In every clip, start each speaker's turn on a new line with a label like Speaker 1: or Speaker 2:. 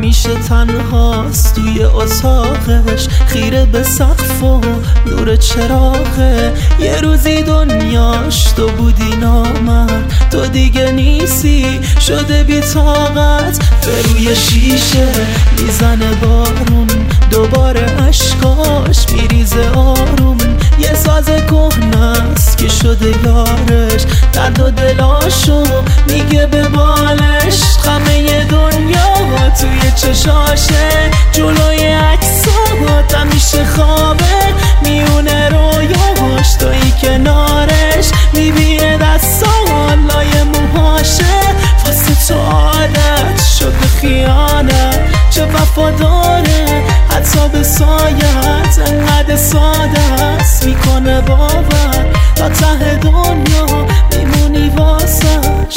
Speaker 1: همیشه تنهاست توی اتاقش، خیره به سقف و نور چراغه. یه روزی دنیاش تو بودی نامرد، تو دیگه نیستی شده بی طاقت. به روی شیشه میزنه بارون، دوباره اشکاش میریزه آروم. یه ساز کهنه‌ست که شده یارش، درد و دلاشو میگه به بالش. همه دنیا توی چشاشه، جلوی عکسات همیشه خوابه. میونه رویاش توی کنارش، میبینه دستان لای موهاشه. واسه تو عادت شده خیانت، چه وفاداره حتی به سایت. انقدر ساده است میکنه باور، تا ته دنیا میمونی واسش.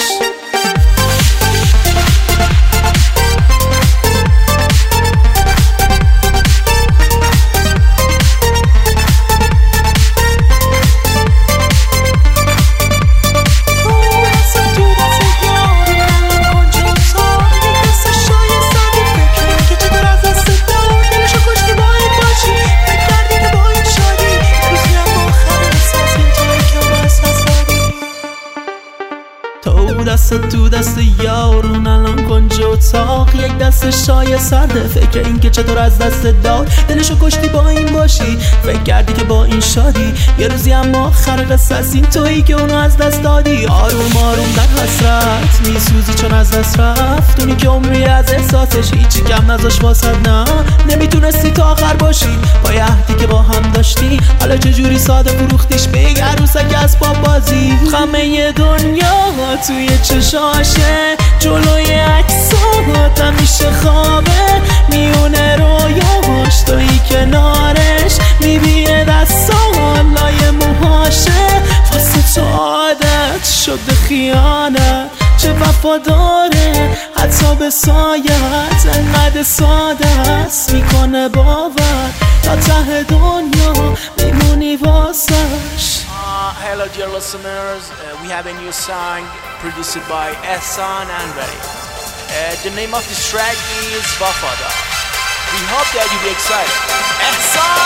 Speaker 1: دست تو دست یارون الان کنج اتاق، یک دست شای سرده. فکر این که چطور از دست داد، دلشو کشتی با این باشی. فکر کردی که با این شادی، یه روزی اما آخر قصه از این تویی که اونو از دست دادی. آروم آروم در حسرت میسوزی چون از دست رفت اونی که عمری از احساسش هیچی کم نذاش واسد. نه نمیتونستی تا آخر باشی پای عهدی که با هم داشتی. حالا چجوری ساده فروختیش به یک عروسک اسباب بازی. همه دنیا توی چشاشه، جلوی عکسات همیشه خوابه. میونه رویاش توی کنارش، میبینه دستان لای موهاشه. واسه تو عادت شده خیانت، چه وفاداره حتی به سایت. انقدر ساده است میکنه باور، تا ته دنیا میمونی واسش.
Speaker 2: Hello dear listeners, we have a new song produced by Ehsan Anvari. The name of this track is Wafadar. We hope that you be excited. Ehsan!